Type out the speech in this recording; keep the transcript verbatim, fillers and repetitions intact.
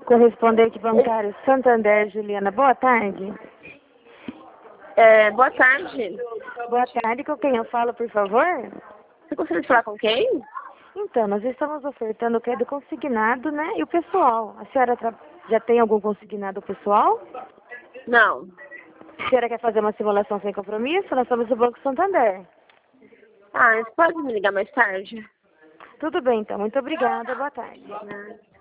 Correspondente bancário Santander, Juliana, boa tarde. É, boa tarde. Boa tarde, com quem eu falo, por favor? Você gostaria de falar com quem? Então, nós estamos ofertando o que é do consignado, né? E o pessoal. A senhora tra- já tem algum consignado pessoal? Não. A senhora quer fazer uma simulação sem compromisso? Nós somos do Banco Santander. Ah, você pode me ligar mais tarde? Tudo bem, então. Muito obrigada. Boa tarde. Né?